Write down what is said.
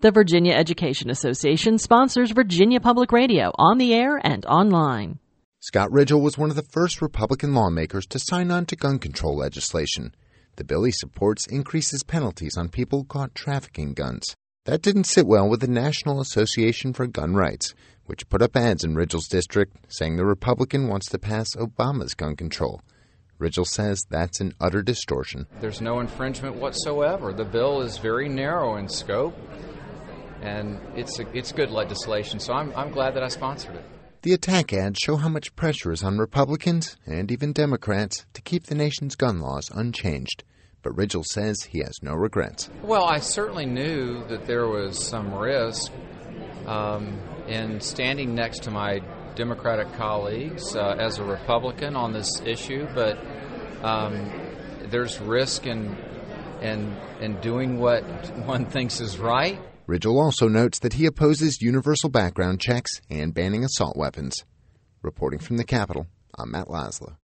The Virginia Education Association sponsors Virginia Public Radio on the air and online. Scott Ridgell was one of the first Republican lawmakers to sign on to gun control legislation. The bill he supports increases penalties on people caught trafficking guns. That didn't sit well with the National Association for Gun Rights, which put up ads in Ridgell's district saying the Republican wants to pass Obama's gun control. Ridgell says that's an utter distortion. There's no infringement whatsoever. The bill is very narrow in scope, and it's good legislation, so I'm glad that I sponsored it. The attack ads show how much pressure is on Republicans and even Democrats to keep the nation's gun laws unchanged. But Ridgell says he has no regrets. Well, I certainly knew that there was some risk in standing next to my Democratic colleagues as a Republican on this issue, but there's risk in doing what one thinks is right. Ridgell also notes that he opposes universal background checks and banning assault weapons. Reporting from the Capitol, I'm Matt Laszlo.